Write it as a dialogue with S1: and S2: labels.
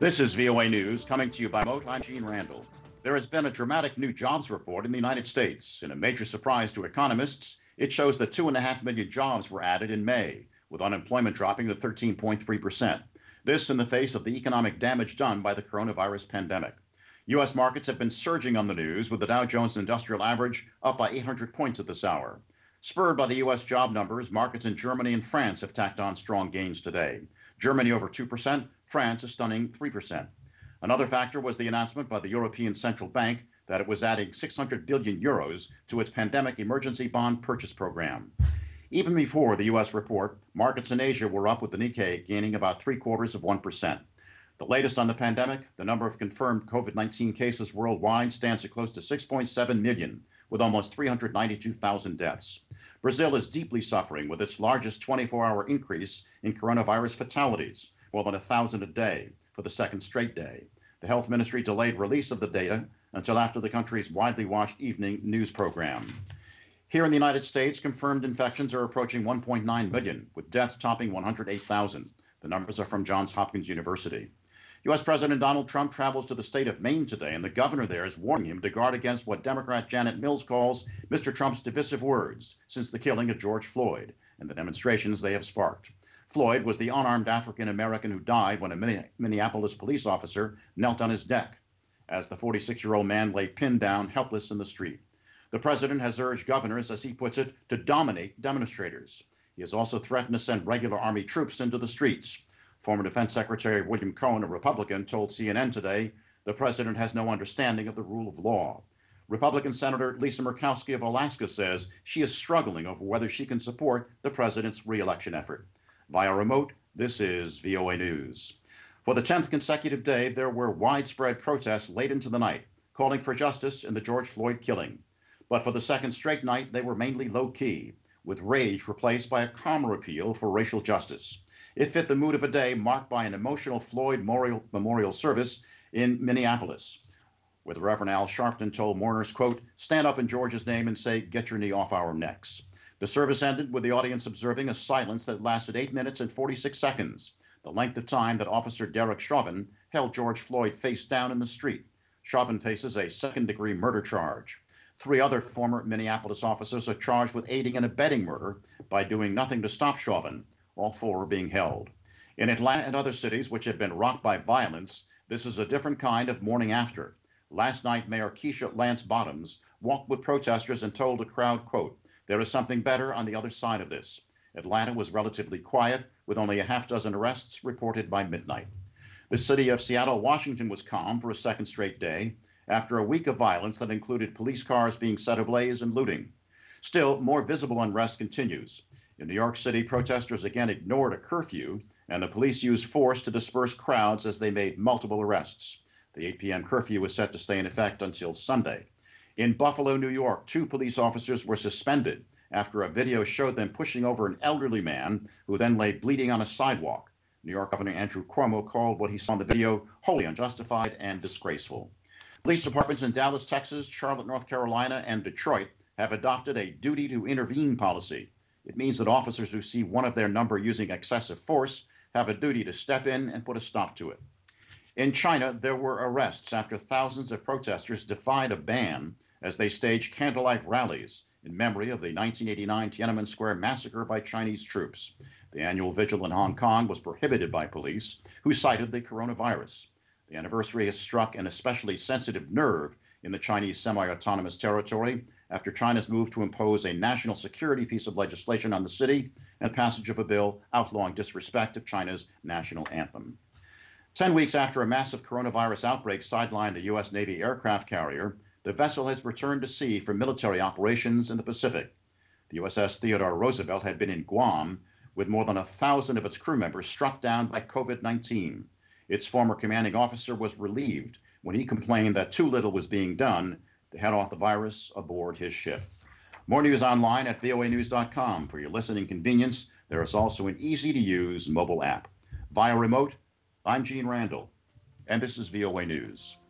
S1: This is VOA News coming to you by Moat. I'm Gene Randall. There has been a dramatic new jobs report in the United States. In a major surprise to economists, it shows that 2.5 million jobs were added in May, with unemployment dropping to 13.3%. This in the face of the economic damage done by the coronavirus pandemic. U.S. markets have been surging on the news, with the Dow Jones Industrial Average up by 800 points at this hour. Spurred by the U.S. job numbers, markets in Germany and France have tacked on strong gains today. Germany over 2%, France a stunning 3%. Another factor was the announcement by the European Central Bank that it was adding 600 billion euros to its pandemic emergency bond purchase program. Even before the U.S. report, markets in Asia were up, with the Nikkei gaining about 0.75%. The latest on the pandemic, the number of confirmed COVID-19 cases worldwide stands at close to 6.7 million, with almost 392,000 deaths. Brazil is deeply suffering, with its largest 24-hour increase in coronavirus fatalities, more than 1,000 a day for the second straight day. The health ministry delayed release of the data until after the country's widely watched evening news program. Here in the United States, confirmed infections are approaching 1.9 million, with deaths topping 108,000. The numbers are from Johns Hopkins University. U.S. President Donald Trump travels to the state of Maine today, and the governor there is warning him to guard against what Democrat Janet Mills calls Mr. Trump's divisive words since the killing of George Floyd and the demonstrations they have sparked. Floyd was the unarmed African-American who died when a Minneapolis police officer knelt on his deck as the 46-year-old man lay pinned down helpless in the street. The president has urged governors, as he puts it, to dominate demonstrators. He has also threatened to send regular Army troops into the streets. Former Defense Secretary William Cohen, a Republican, told CNN today the president has no understanding of the rule of law. Republican Senator Lisa Murkowski of Alaska says she is struggling over whether she can support the president's re-election effort. Via remote, this is VOA News. For the 10th consecutive day, there were widespread protests late into the night, calling for justice in the George Floyd killing. But for the second straight night, they were mainly low-key, with rage replaced by a calmer appeal for racial justice. It fit the mood of a day marked by an emotional Floyd memorial service in Minneapolis, where the Reverend Al Sharpton told mourners, quote, "Stand up in George's name and say, 'Get your knee off our necks.'" The service ended with the audience observing a silence that lasted 8 minutes and 46 seconds, the length of time that Officer Derek Chauvin held George Floyd face down in the street. Chauvin faces a second-degree murder charge. 3 other former Minneapolis officers are charged with aiding and abetting murder by doing nothing to stop Chauvin. All 4 are being held. In Atlanta and other cities which have been rocked by violence, this is a different kind of morning after. Last night, Mayor Keisha Lance Bottoms walked with protesters and told the crowd, quote, "There is something better on the other side of this." Atlanta was relatively quiet, with only a half dozen arrests reported by midnight. The city of Seattle, Washington was calm for a second straight day after a week of violence that included police cars being set ablaze and looting. Still, more visible unrest continues. In New York City, protesters again ignored a curfew, and the police used force to disperse crowds as they made multiple arrests. The 8 p.m. curfew was set to stay in effect until Sunday. In Buffalo, New York, 2 police officers were suspended after a video showed them pushing over an elderly man who then lay bleeding on a sidewalk. New York Governor Andrew Cuomo called what he saw in the video wholly unjustified and disgraceful. Police departments in Dallas, Texas, Charlotte, North Carolina, and Detroit have adopted a duty to intervene policy. It means that officers who see one of their number using excessive force have a duty to step in and put a stop to it. In China, there were arrests after thousands of protesters defied a ban as they staged candlelight rallies in memory of the 1989 Tiananmen Square massacre by Chinese troops. The annual vigil in Hong Kong was prohibited by police, who cited the coronavirus. The anniversary has struck an especially sensitive nerve in the Chinese semi-autonomous territory after China's move to impose a national security piece of legislation on the city and passage of a bill outlawing disrespect of China's national anthem. 10 weeks after a massive coronavirus outbreak sidelined a U.S. Navy aircraft carrier, the vessel has returned to sea for military operations in the Pacific. The USS Theodore Roosevelt had been in Guam, with more than 1,000 of its crew members struck down by COVID-19. Its former commanding officer was relieved when he complained that too little was being done to head off the virus aboard his ship. More news online at voanews.com. For your listening convenience, there is also an easy-to-use mobile app. Via remote, I'm Gene Randall, and this is VOA News.